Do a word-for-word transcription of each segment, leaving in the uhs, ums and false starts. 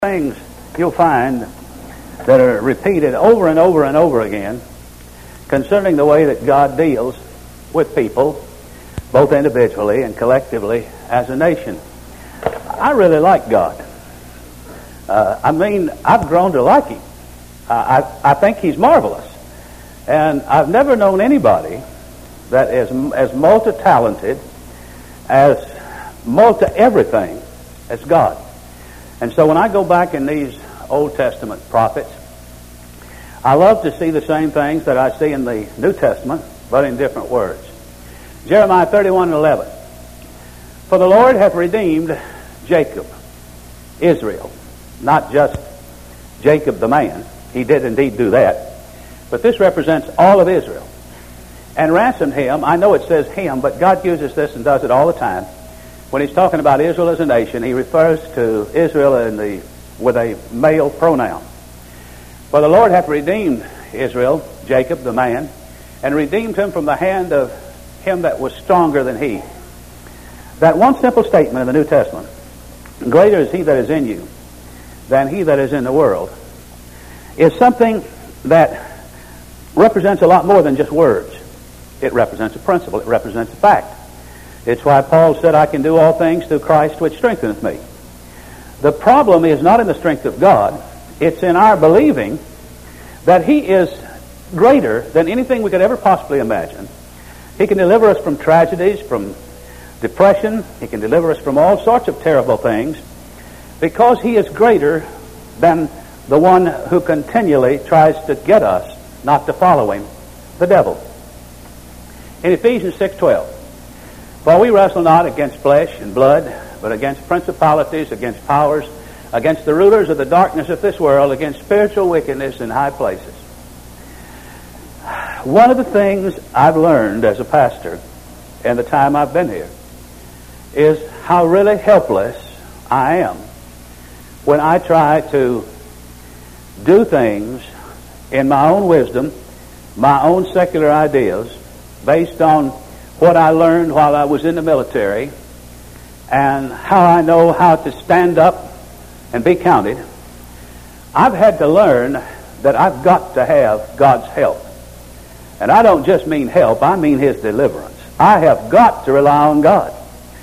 Things you'll find that are repeated over and over and over again concerning the way that God deals with people, both individually and collectively as a nation. I really like God. Uh, I mean, I've grown to like Him. Uh, I, I think He's marvelous. And I've never known anybody that is as multi-talented, as multi-everything as God. And so when I go back in these Old Testament prophets, I love to see the same things that I see in the New Testament, but in different words. Jeremiah thirty-one and eleven. For the Lord hath redeemed Jacob, Israel. Not just Jacob the man. He did indeed do that. But this represents all of Israel. And ransomed him. I know it says him, but God uses this and does it all the time. When he's talking about Israel as a nation, he refers to Israel in the, with a male pronoun. For the Lord hath redeemed Israel, Jacob the man, and redeemed him from the hand of him that was stronger than he. That one simple statement in the New Testament, greater is he that is in you than he that is in the world, is something that represents a lot more than just words. It represents a principle. It represents a fact. It's why Paul said, I can do all things through Christ which strengtheneth me. The problem is not in the strength of God. It's in our believing that He is greater than anything we could ever possibly imagine. He can deliver us from tragedies, from depression. He can deliver us from all sorts of terrible things because He is greater than the one who continually tries to get us not to follow Him, the devil. In Ephesians six twelve, for we wrestle not against flesh and blood, but against principalities, against powers, against the rulers of the darkness of this world, against spiritual wickedness in high places. One of the things I've learned as a pastor in the time I've been here is how really helpless I am when I try to do things in my own wisdom, my own secular ideas, based on what I learned while I was in the military, and how I know how to stand up and be counted. I've had to learn that I've got to have God's help. And I don't just mean help, I mean His deliverance. I have got to rely on God.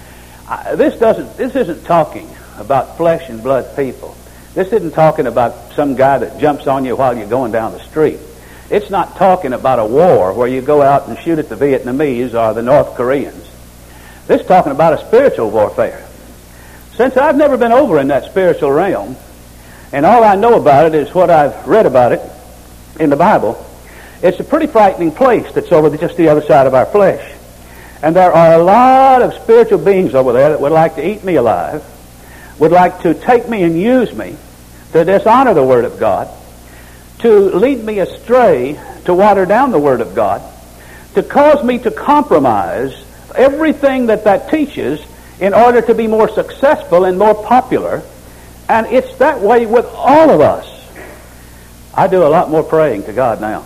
I, this doesn't, this isn't talking about flesh and blood people. This isn't talking about some guy that jumps on you while you're going down the street. It's not talking about a war where you go out and shoot at the Vietnamese or the North Koreans. This is talking about a spiritual warfare. Since I've never been over in that spiritual realm, and all I know about it is what I've read about it in the Bible, it's a pretty frightening place that's over just the other side of our flesh. And there are a lot of spiritual beings over there that would like to eat me alive, would like to take me and use me to dishonor the Word of God, to lead me astray, to water down the Word of God, to cause me to compromise everything that that teaches in order to be more successful and more popular. And it's that way with all of us. I do a lot more praying to God now.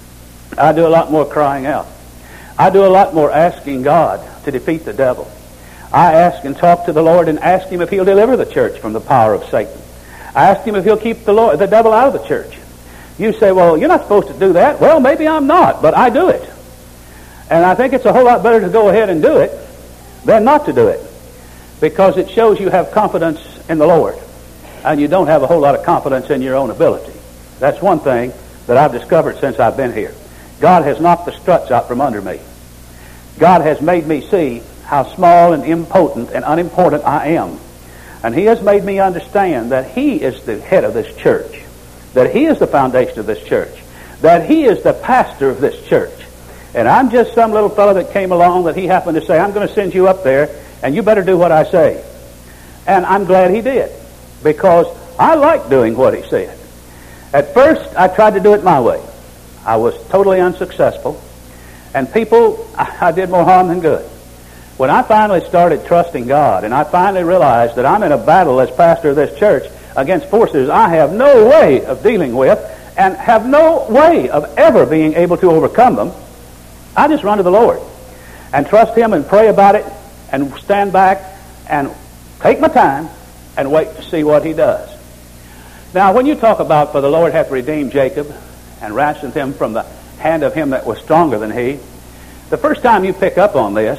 I do a lot more crying out. I do a lot more asking God to defeat the devil. I ask and talk to the Lord and ask Him if He'll deliver the church from the power of Satan. I ask Him if He'll keep the Lord, the devil out of the church. You say, well, you're not supposed to do that. Well, maybe I'm not, but I do it. And I think it's a whole lot better to go ahead and do it than not to do it, because it shows you have confidence in the Lord, and you don't have a whole lot of confidence in your own ability. That's one thing that I've discovered since I've been here. God has knocked the struts out from under me. God has made me see how small and impotent and unimportant I am. And He has made me understand that He is the head of this church, that He is the foundation of this church, that He is the pastor of this church. And I'm just some little fellow that came along that He happened to say, I'm going to send you up there, and you better do what I say. And I'm glad He did, because I like doing what He said. At first, I tried to do it my way. I was totally unsuccessful, and people, I, I did more harm than good. When I finally started trusting God, and I finally realized that I'm in a battle as pastor of this church against forces I have no way of dealing with and have no way of ever being able to overcome them, I just run to the Lord and trust Him and pray about it and stand back and take my time and wait to see what He does. Now, when you talk about, for the Lord hath redeemed Jacob and ransomed him from the hand of him that was stronger than he, the first time you pick up on this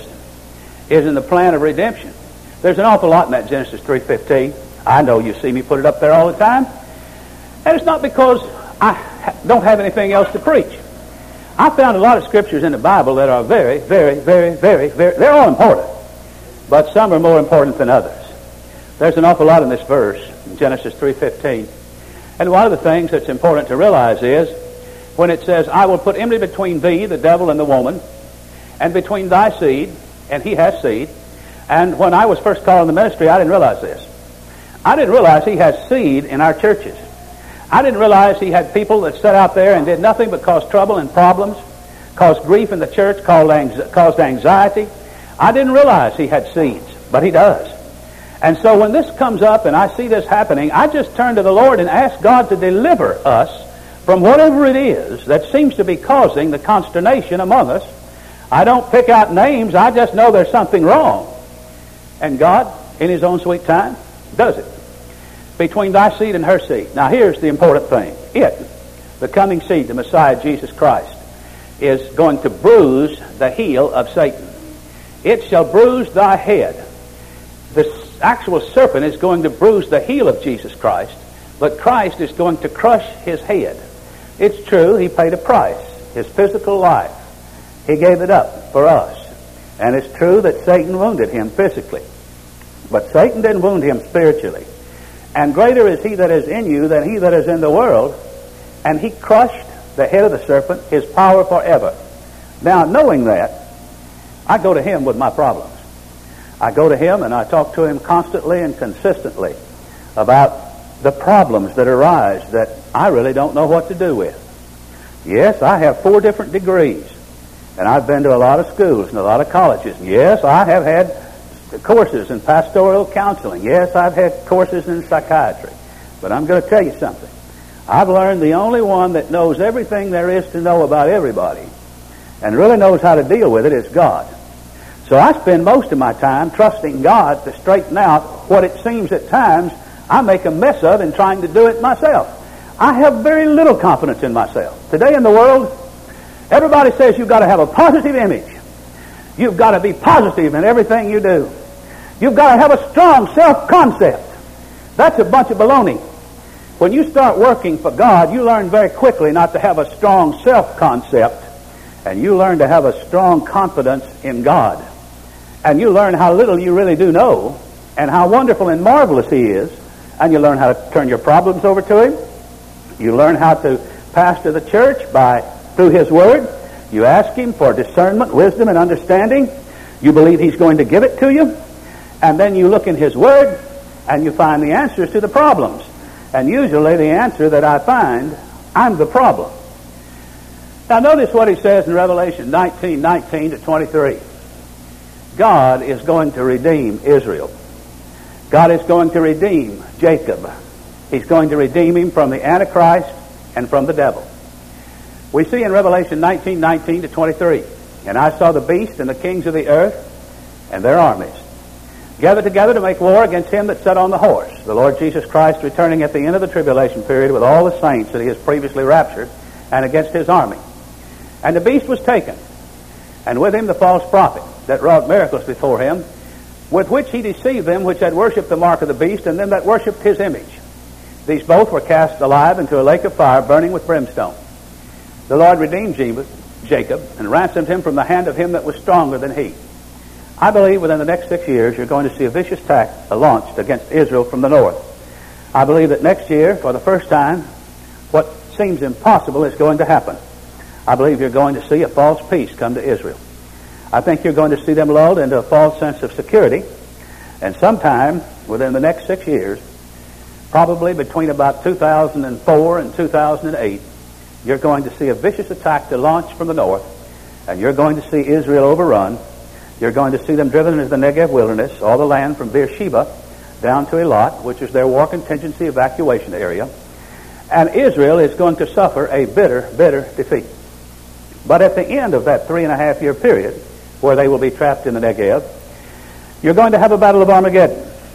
is in the plan of redemption. There's an awful lot in that Genesis three fifteen. I know you see me put it up there all the time. And it's not because I don't have anything else to preach. I found a lot of scriptures in the Bible that are very, very, very, very, very, they're all important. But some are more important than others. There's an awful lot in this verse, in Genesis three fifteen. And one of the things that's important to realize is, when it says, I will put enmity between thee, the devil, and the woman, and between thy seed, and he has seed. And when I was first called in the ministry, I didn't realize this. I didn't realize he has seed in our churches. I didn't realize he had people that sat out there and did nothing but cause trouble and problems, caused grief in the church, caused anxiety. I didn't realize he had seeds, but he does. And so when this comes up and I see this happening, I just turn to the Lord and ask God to deliver us from whatever it is that seems to be causing the consternation among us. I don't pick out names. I just know there's something wrong. And God, in his own sweet time, does it. Between thy seed and her seed. Now here's the important thing. It, the coming seed, the Messiah, Jesus Christ, is going to bruise the heel of Satan. It shall bruise thy head. The actual serpent is going to bruise the heel of Jesus Christ, but Christ is going to crush his head. It's true, he paid a price, his physical life. He gave it up for us. And it's true that Satan wounded him physically. But Satan didn't wound him spiritually. And greater is he that is in you than he that is in the world. And he crushed the head of the serpent, his power forever. Now, knowing that, I go to him with my problems. I go to him and I talk to him constantly and consistently about the problems that arise that I really don't know what to do with. Yes, I have four different degrees. And I've been to a lot of schools and a lot of colleges. Yes, I have had courses in pastoral counseling. Yes, I've had courses in psychiatry. But I'm going to tell you something. I've learned the only one that knows everything there is to know about everybody and really knows how to deal with it is God. So I spend most of my time trusting God to straighten out what it seems at times I make a mess of in trying to do it myself. I have very little confidence in myself. Today in the world, everybody says you've got to have a positive image. You've got to be positive in everything you do. You've got to have a strong self-concept. That's a bunch of baloney. When you start working for God, you learn very quickly not to have a strong self-concept, and you learn to have a strong confidence in God. And you learn how little you really do know, and how wonderful and marvelous he is, and you learn how to turn your problems over to him. You learn how to pastor the church by through his word. You ask him for discernment, wisdom, and understanding. You believe he's going to give it to you. And then you look in his word, and you find the answers to the problems. And usually the answer that I find, I'm the problem. Now notice what he says in Revelation nineteen, nineteen to twenty-three. God is going to redeem Israel. God is going to redeem Jacob. He's going to redeem him from the Antichrist and from the devil. We see in Revelation nineteen, nineteen to twenty-three, and I saw the beast and the kings of the earth and their armies gathered together to make war against him that sat on the horse, the Lord Jesus Christ, returning at the end of the tribulation period with all the saints that he has previously raptured, and against his army. And the beast was taken, and with him the false prophet that wrought miracles before him, with which he deceived them which had worshipped the mark of the beast, and them that worshipped his image. These both were cast alive into a lake of fire burning with brimstone. The Lord redeemed Jacob and ransomed him from the hand of him that was stronger than he. I believe within the next six years you're going to see a vicious attack launched against Israel from the north. I believe that next year, for the first time, what seems impossible is going to happen. I believe you're going to see a false peace come to Israel. I think you're going to see them lulled into a false sense of security. And sometime within the next six years, probably between about two thousand four and two thousand eight, you're going to see a vicious attack to launch from the north, and you're going to see Israel overrun. You're going to see them driven into the Negev wilderness, all the land from Beersheba down to Eilat, which is their war contingency evacuation area. And Israel is going to suffer a bitter, bitter defeat. But at the end of that three and a half year period, where they will be trapped in the Negev, you're going to have a battle of Armageddon.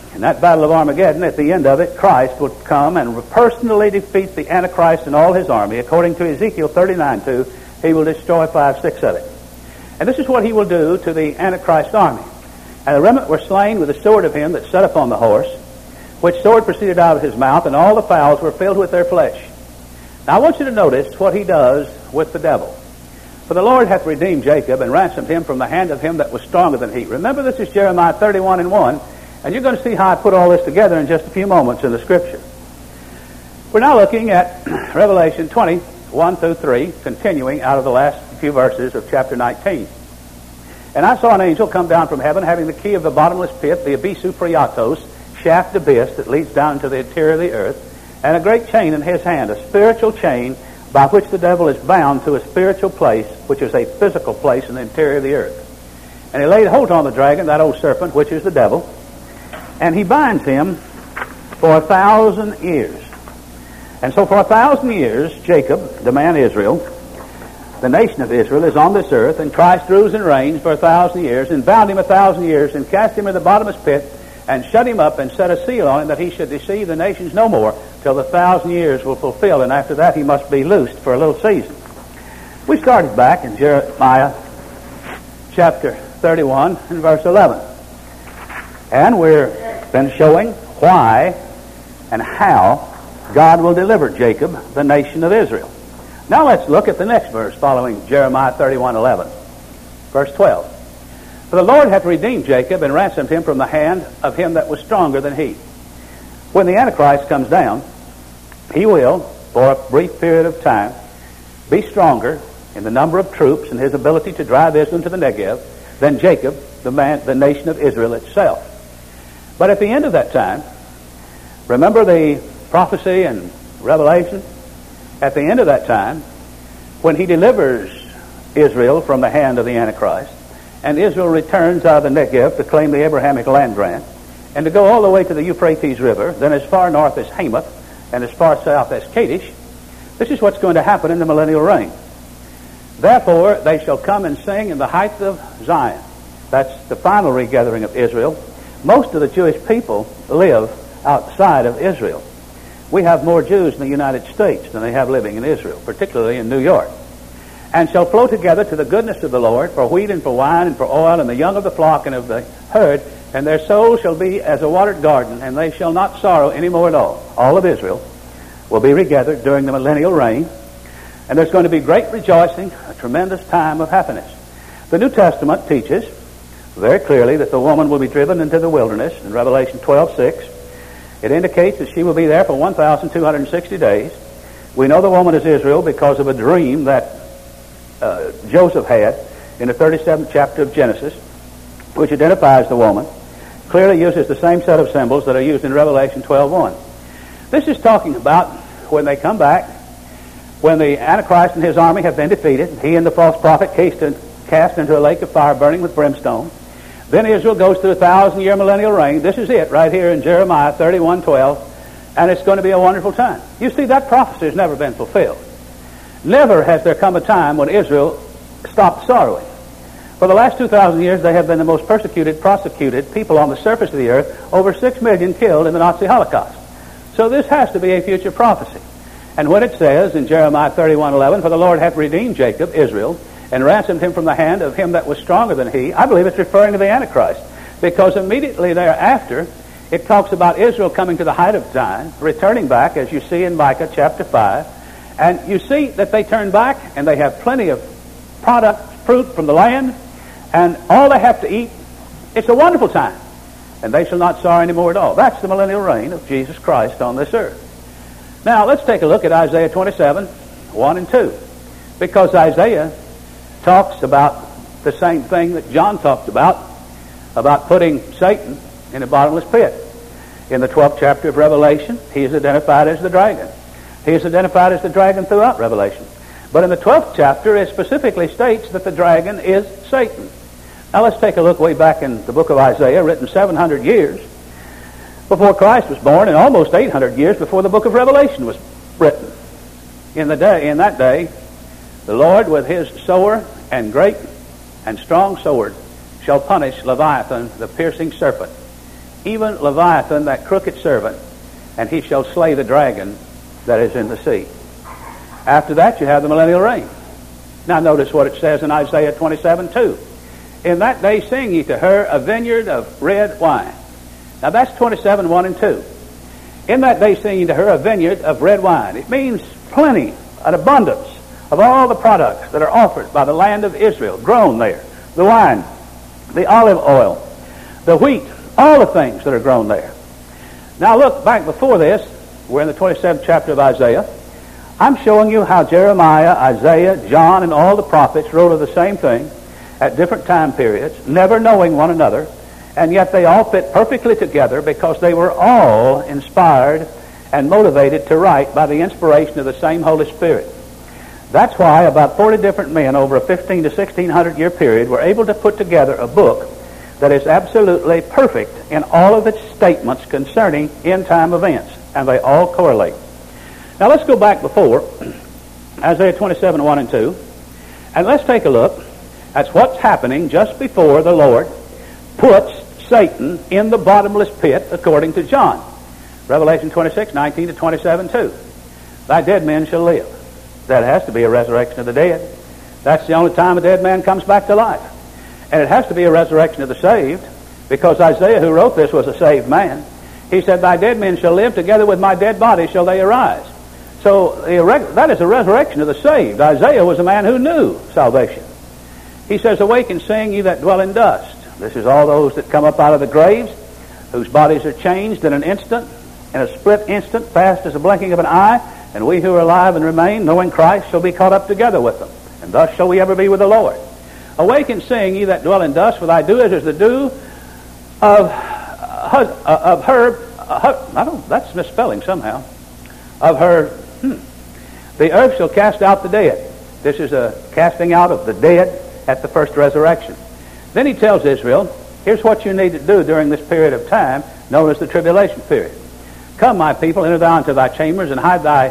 In that battle of Armageddon, at the end of it, Christ would come and personally defeat the Antichrist and all his army. According to Ezekiel thirty-nine two, he will destroy five, six of it. And this is what he will do to the Antichrist army. And the remnant were slain with the sword of him that sat upon the horse, which sword proceeded out of his mouth, and all the fowls were filled with their flesh. Now I want you to notice what he does with the devil. For the Lord hath redeemed Jacob and ransomed him from the hand of him that was stronger than he. Remember, this is Jeremiah thirty-one and one, and you're going to see how I put all this together in just a few moments in the Scripture. We're now looking at Revelation twenty, one through three, continuing out of the last few verses of chapter nineteen. And I saw an angel come down from heaven, having the key of the bottomless pit, the abyssu priatos, shaft abyss that leads down to the interior of the earth, and a great chain in his hand, a spiritual chain by which the devil is bound to a spiritual place, which is a physical place in the interior of the earth. And he laid hold on the dragon, that old serpent, which is the devil, and he binds him for a thousand years. And so for a thousand years, Jacob, the man Israel, the nation of Israel, is on this earth, and Christ rules and reigns for a thousand years, and bound him a thousand years, and cast him in the bottomless pit, and shut him up, and set a seal on him that he should deceive the nations no more till the thousand years will fulfill, and after that he must be loosed for a little season. We started back in Jeremiah chapter thirty-one and verse eleven. And we've been showing why and how God will deliver Jacob, the nation of Israel. Now let's look at the next verse following Jeremiah thirty-one eleven. Verse twelve. For the Lord hath redeemed Jacob and ransomed him from the hand of him that was stronger than he. When the Antichrist comes down, he will, for a brief period of time, be stronger in the number of troops and his ability to drive Israel into the Negev than Jacob, the man, the nation of Israel itself. But at the end of that time, remember the prophecy and Revelation? At the end of that time, when he delivers Israel from the hand of the Antichrist, and Israel returns out of the Negev to claim the Abrahamic land grant, and to go all the way to the Euphrates River, then as far north as Hamath, and as far south as Kadesh, this is what's going to happen in the millennial reign. Therefore they shall come and sing in the heights of Zion. That's the final regathering of Israel. Most of the Jewish people live outside of Israel. We have more Jews in the United States than they have living in Israel, particularly in New York. And shall flow together to the goodness of the Lord, for wheat and for wine and for oil, and the young of the flock and of the herd, and their soul shall be as a watered garden, and they shall not sorrow any more at all. All of Israel will be regathered during the millennial reign, and there's going to be great rejoicing, a tremendous time of happiness. The New Testament teaches very clearly that the woman will be driven into the wilderness in Revelation twelve six. It indicates that she will be there for one thousand two hundred sixty days. We know the woman is Israel because of a dream that uh, Joseph had in the thirty-seventh chapter of Genesis, which identifies the woman, clearly uses the same set of symbols that are used in Revelation twelve one. This is talking about when they come back, when the Antichrist and his army have been defeated, he and the false prophet cast into a lake of fire burning with brimstone. Then Israel goes through a thousand-year millennial reign. This is it right here in Jeremiah thirty-one twelve, and it's going to be a wonderful time. You see, that prophecy has never been fulfilled. Never has there come a time when Israel stopped sorrowing. For the last two thousand years, they have been the most persecuted, prosecuted people on the surface of the earth, over six million killed in the Nazi Holocaust. So this has to be a future prophecy. And when it says in Jeremiah thirty-one eleven, for the Lord hath redeemed Jacob, Israel, and ransomed him from the hand of him that was stronger than he, I believe it's referring to the Antichrist. Because immediately thereafter, it talks about Israel coming to the height of Zion, returning back, as you see in Micah chapter five. And you see that they turn back, and they have plenty of product, fruit from the land, and all they have to eat. It's a wonderful time. And they shall not sorrow any more at all. That's the millennial reign of Jesus Christ on this earth. Now, let's take a look at Isaiah twenty-seven, one and two. Because Isaiah talks about the same thing that John talked about, about putting Satan in a bottomless pit. In the twelfth chapter of Revelation, he is identified as the dragon. He is identified as the dragon throughout Revelation. But in the twelfth chapter, it specifically states that the dragon is Satan. Now let's take a look way back in the book of Isaiah, written seven hundred years before Christ was born, and almost eight hundred years before the book of Revelation was written. In the day, in that day, the Lord with his sword and great and strong sword shall punish Leviathan, the piercing serpent, even Leviathan, that crooked serpent, and he shall slay the dragon that is in the sea. After that, you have the millennial reign. Now notice what it says in Isaiah twenty-seven two. In that day sing ye to her a vineyard of red wine. Now that's twenty-seven one and two. In that day sing ye to her a vineyard of red wine. It means plenty, an abundance of all the products that are offered by the land of Israel, grown there. The wine, the olive oil, the wheat, all the things that are grown there. Now look back before this. We're in the twenty-seventh chapter of Isaiah. I'm showing you how Jeremiah, Isaiah, John, and all the prophets wrote of the same thing at different time periods, never knowing one another, and yet they all fit perfectly together because they were all inspired and motivated to write by the inspiration of the same Holy Spirit. That's why about forty different men over a fifteen to sixteen hundred year period were able to put together a book that is absolutely perfect in all of its statements concerning end-time events, and they all correlate. Now let's go back before Isaiah twenty-seven one and two, and let's take a look at what's happening just before the Lord puts Satan in the bottomless pit according to John. Revelation twenty-six nineteen to twenty-seven two. Thy dead men shall live. That has to be a resurrection of the dead. That's the only time a dead man comes back to life. And it has to be a resurrection of the saved, because Isaiah, who wrote this, was a saved man. He said, thy dead men shall live, together with my dead body shall they arise. So that is a resurrection of the saved. Isaiah was a man who knew salvation. He says, awake and sing, ye that dwell in dust. This is all those that come up out of the graves, whose bodies are changed in an instant, in a split instant, fast as a blinking of an eye, and we who are alive and remain, knowing Christ, shall be caught up together with them. And thus shall we ever be with the Lord. Awake and sing, ye that dwell in dust, for thy dew is as the dew of, uh, of her, uh, I don't, that's misspelling somehow, of her, hmm. The earth shall cast out the dead. This is a casting out of the dead at the first resurrection. Then he tells Israel, here's what you need to do during this period of time, known as the tribulation period. Come, my people, enter thou into thy chambers, and hide thy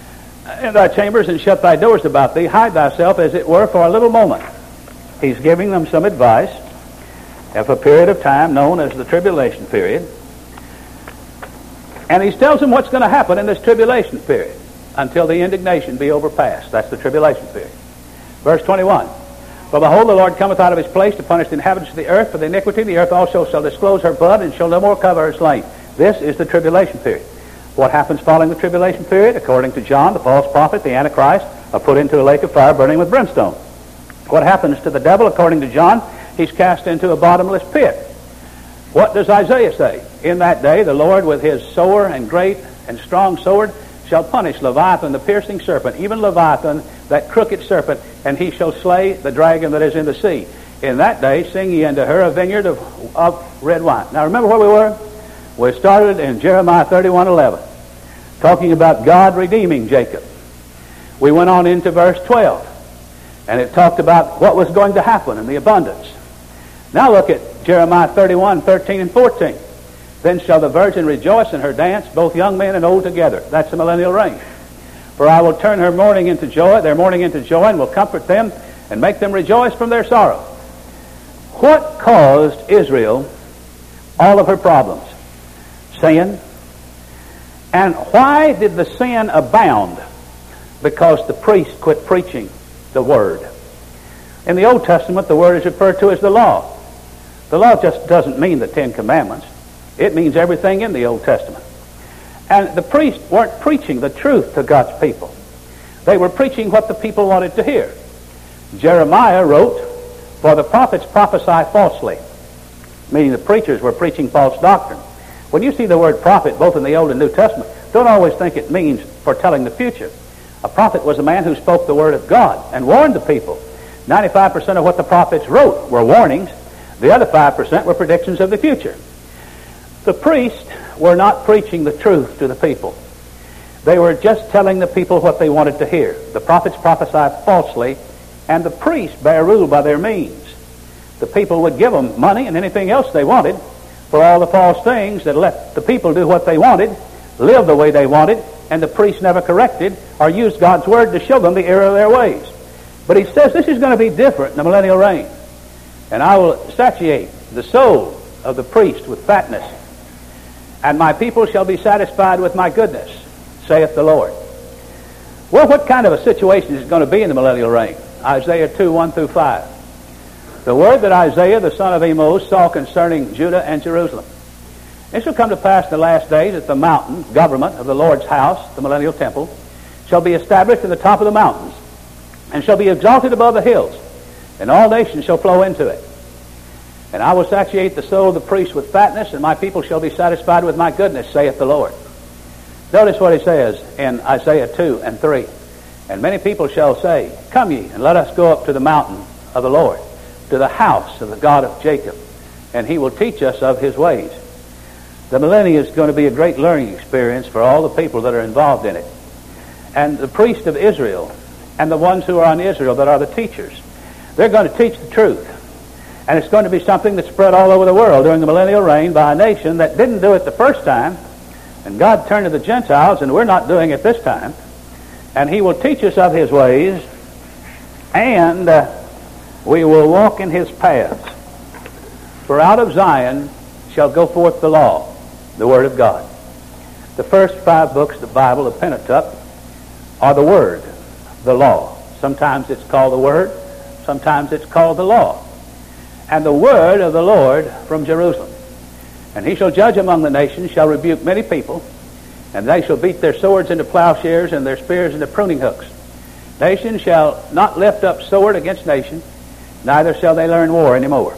in thy chambers, and shut thy doors about thee. Hide thyself, as it were, for a little moment. He's giving them some advice of a period of time known as the tribulation period. And he tells them what's going to happen in this tribulation period until the indignation be overpassed. That's the tribulation period. Verse twenty-one. For behold, the Lord cometh out of his place to punish the inhabitants of the earth for the iniquity. The earth also shall disclose her blood, and shall no more cover her slain. This is the tribulation period. What happens following the tribulation period? According to John, the false prophet, the Antichrist, are put into a lake of fire burning with brimstone. What happens to the devil? According to John, he's cast into a bottomless pit. What does Isaiah say? In that day the Lord with his sore and great and strong sword shall punish Leviathan, the piercing serpent, even Leviathan, that crooked serpent, and he shall slay the dragon that is in the sea. In that day sing ye unto her a vineyard of, of red wine. Now remember where we were? We started in Jeremiah thirty-one eleven, talking about God redeeming Jacob. We went on into verse twelve, and it talked about what was going to happen in the abundance. Now look at Jeremiah thirty-one thirteen and fourteen. Then shall the virgin rejoice in her dance, both young men and old together. That's the millennial reign. For I will turn her mourning into joy, their mourning into joy, and will comfort them, and make them rejoice from their sorrow. What caused Israel all of her problems? Sin. And why did the sin abound? Because the priest quit preaching the Word. In the Old Testament, the Word is referred to as the law. The law just doesn't mean the Ten Commandments. It means everything in the Old Testament. And the priests weren't preaching the truth to God's people. They were preaching what the people wanted to hear. Jeremiah wrote, for the prophets prophesy falsely, meaning the preachers were preaching false doctrine. When you see the word prophet both in the Old and New Testament, don't always think it means foretelling the future. A prophet was a man who spoke the word of God and warned the people. ninety-five percent of what the prophets wrote were warnings. The other five percent were predictions of the future. The priests were not preaching the truth to the people. They were just telling the people what they wanted to hear. The prophets prophesied falsely, and the priests bear rule by their means. The people would give them money and anything else they wanted for all the false things that let the people do what they wanted, live the way they wanted, and the priests never corrected or used God's word to show them the error of their ways. But he says this is going to be different in the millennial reign. And I will satiate the soul of the priest with fatness, and my people shall be satisfied with my goodness, saith the Lord. Well, what kind of a situation is it going to be in the millennial reign? Isaiah two, one through five. The word that Isaiah, the son of Amos, saw concerning Judah and Jerusalem. It shall come to pass in the last days that the mountain, government of the Lord's house, the millennial temple, shall be established in the top of the mountains, and shall be exalted above the hills, and all nations shall flow into it. And I will satiate the soul of the priest with fatness, and my people shall be satisfied with my goodness, saith the Lord. Notice what he says in Isaiah two and three. And many people shall say, Come ye, and let us go up to the mountain of the Lord, to the house of the God of Jacob, and he will teach us of his ways. The millennium is going to be a great learning experience for all the people that are involved in it. And the priests of Israel and the ones who are on Israel that are the teachers, they're going to teach the truth. And it's going to be something that's spread all over the world during the millennial reign by a nation that didn't do it the first time. And God turned to the Gentiles, and we're not doing it this time. And he will teach us of his ways, and uh, we will walk in his paths. For out of Zion shall go forth the law, the word of God. The first five books of the Bible, the Pentateuch, are the word, the law. Sometimes it's called the word, sometimes it's called the law. And the word of the Lord from Jerusalem. And he shall judge among the nations, shall rebuke many people, and they shall beat their swords into plowshares and their spears into pruning hooks. Nation shall not lift up sword against nation, neither shall they learn war anymore.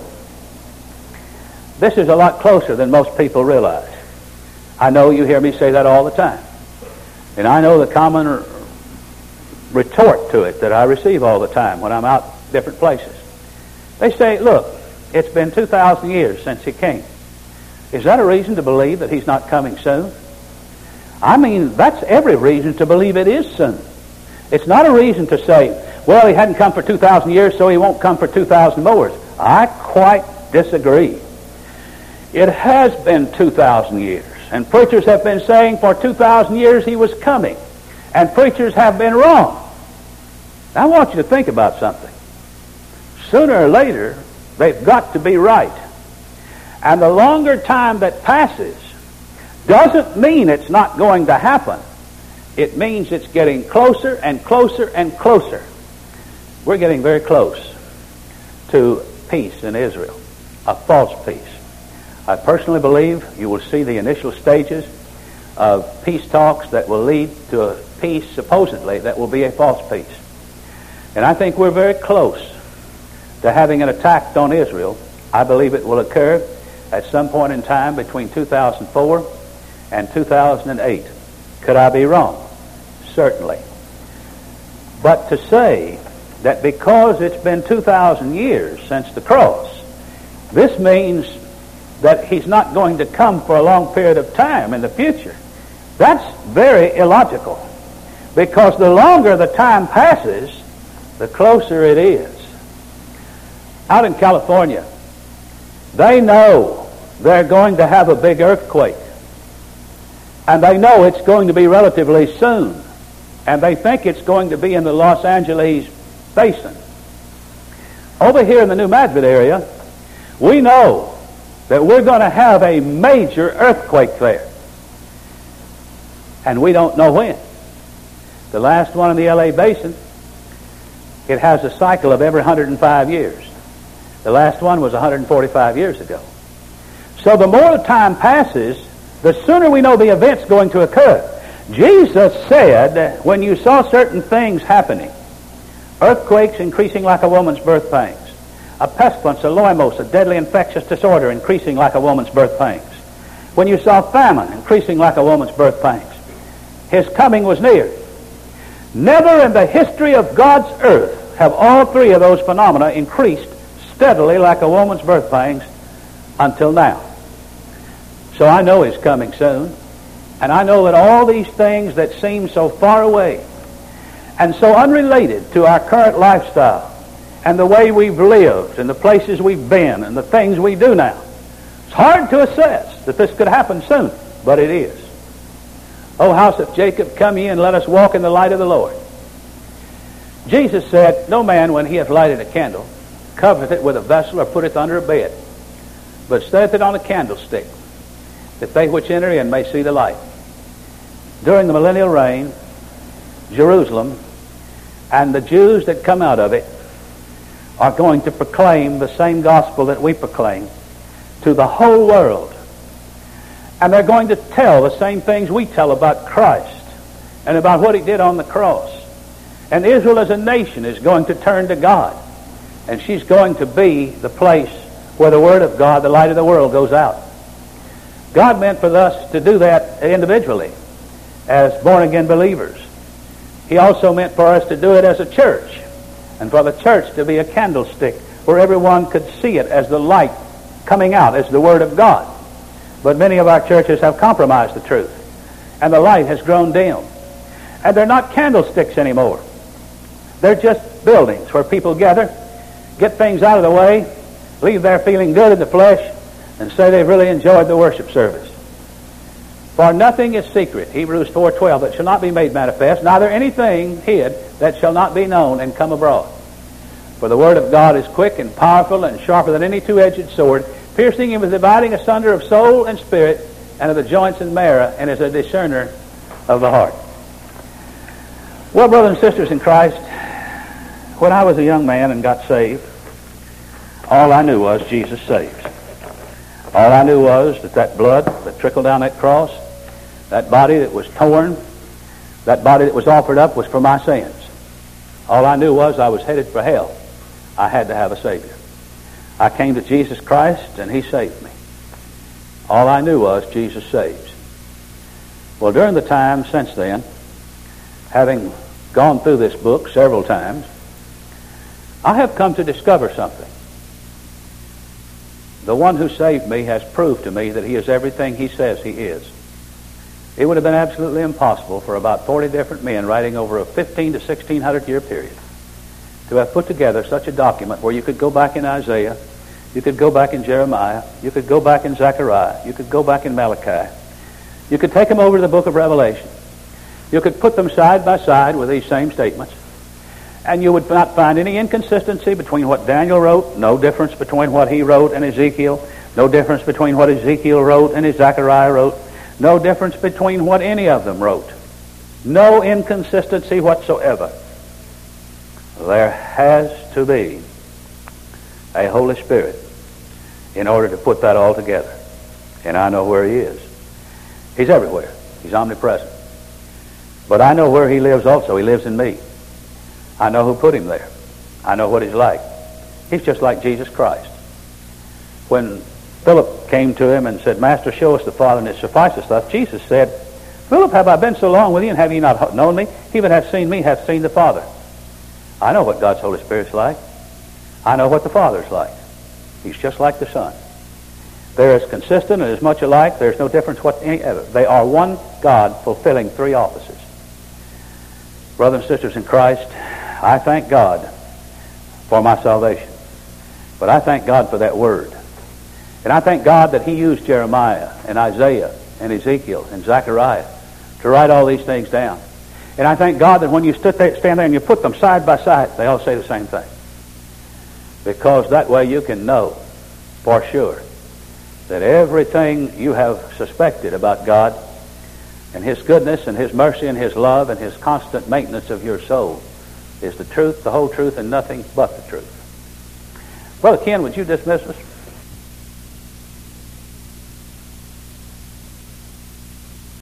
This is a lot closer than most people realize. I know you hear me say that all the time. And I know the common retort to it that I receive all the time when I'm out different places. They say, look, it's been two thousand years since he came. Is that a reason to believe that he's not coming soon? I mean, that's every reason to believe it is soon. It's not a reason to say, well, he hadn't come for two thousand years, so he won't come for two thousand more. I quite disagree. It has been two thousand years, and preachers have been saying for two thousand years he was coming, and preachers have been wrong. Now, I want you to think about something. Sooner or later, they've got to be right. And the longer time that passes doesn't mean it's not going to happen. It means it's getting closer and closer and closer. We're getting very close to peace in Israel, a false peace. I personally believe you will see the initial stages of peace talks that will lead to a peace, supposedly, that will be a false peace. And I think we're very close to having an attack on Israel. I believe it will occur at some point in time between two thousand four and two thousand eight. Could I be wrong? Certainly. But to say that because it's been two thousand years since the cross, this means that he's not going to come for a long period of time in the future, that's very illogical. Because the longer the time passes, the closer it is. Out in California, they know they're going to have a big earthquake. And they know it's going to be relatively soon. And they think it's going to be in the Los Angeles basin. Over here in the New Madrid area, we know that we're going to have a major earthquake there. And we don't know when. The last one in the L A basin, it has a cycle of every one hundred five years. The last one was one hundred forty-five years ago. So the more time passes, the sooner we know the event's going to occur. Jesus said, when you saw certain things happening, earthquakes increasing like a woman's birth pangs, a pestilence, a loimos, a deadly infectious disorder increasing like a woman's birth pangs, when you saw famine increasing like a woman's birth pangs, his coming was near. Never in the history of God's earth have all three of those phenomena increased steadily like a woman's birth pangs until now. So I know he's coming soon. And I know that all these things that seem so far away and so unrelated to our current lifestyle and the way we've lived and the places we've been and the things we do now, it's hard to assess that this could happen soon, but it is. O house of Jacob, come ye and let us walk in the light of the Lord. Jesus said, no man, when he hath lighted a candle, covereth it with a vessel or putteth under a bed, but setteth it on a candlestick, that they which enter in may see the light. During the millennial reign, Jerusalem and the Jews that come out of it are going to proclaim the same gospel that we proclaim to the whole world. And they're going to tell the same things we tell about Christ and about what He did on the cross. And Israel as a nation is going to turn to God. And she's going to be the place where the Word of God, the light of the world, goes out. God meant for us to do that individually as born-again believers. He also meant for us to do it as a church, and for the church to be a candlestick where everyone could see it as the light coming out, as the Word of God. But many of our churches have compromised the truth, and the light has grown dim. And they're not candlesticks anymore. They're just buildings where people gather, get things out of the way, leave there feeling good in the flesh, and say they've really enjoyed the worship service. For nothing is secret, Hebrews four twelve, that shall not be made manifest, neither anything hid that shall not be known and come abroad. For the Word of God is quick and powerful and sharper than any two-edged sword, piercing and dividing asunder of soul and spirit, and of the joints and marrow, and is a discerner of the heart. Well, brothers and sisters in Christ, when I was a young man and got saved, all I knew was Jesus saves. All I knew was that that blood that trickled down that cross, that body that was torn, that body that was offered up was for my sins. All I knew was I was headed for hell. I had to have a Savior. I came to Jesus Christ and He saved me. All I knew was Jesus saves. Well, during the time since then, having gone through this book several times, I have come to discover something. The one who saved me has proved to me that He is everything He says He is. It would have been absolutely impossible for about forty different men writing over a fifteen to sixteen hundred year period to have put together such a document where you could go back in Isaiah, you could go back in Jeremiah, you could go back in Zechariah, you could go back in Malachi, you could take them over to the book of Revelation, you could put them side by side with these same statements, and you would not find any inconsistency between what Daniel wrote, no difference between what he wrote and Ezekiel, no difference between what Ezekiel wrote and Zechariah wrote, no difference between what any of them wrote. No inconsistency whatsoever. There has to be a Holy Spirit in order to put that all together. And I know where He is. He's everywhere. He's omnipresent. But I know where He lives also. He lives in me. I know who put Him there. I know what He's like. He's just like Jesus Christ. When Philip came to Him and said, Master, show us the Father, and it sufficeth us, Jesus said, Philip, have I been so long with you, and have you not known me? He that hath seen me hath seen the Father. I know what God's Holy Spirit's like. I know what the Father's like. He's just like the Son. They're as consistent and as much alike. There's no difference whatsoever. They are one God fulfilling three offices. Brothers and sisters in Christ, I thank God for my salvation. But I thank God for that Word. And I thank God that He used Jeremiah and Isaiah and Ezekiel and Zechariah to write all these things down. And I thank God that when you stood there, stand there and you put them side by side, they all say the same thing. Because that way you can know for sure that everything you have suspected about God and His goodness and His mercy and His love and His constant maintenance of your soul is the truth, the whole truth, and nothing but the truth. Brother Ken, would you dismiss us?